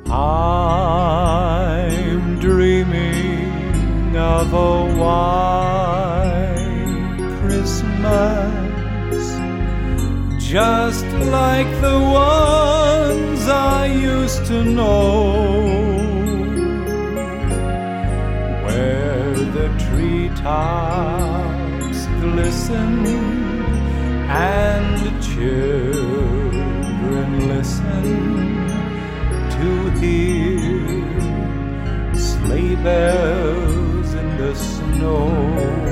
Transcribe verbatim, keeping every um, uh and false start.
I'm dreaming of a white Christmas, just like the ones I used to know, where the treetops glisten and the children listen to hear sleigh bells in the snow.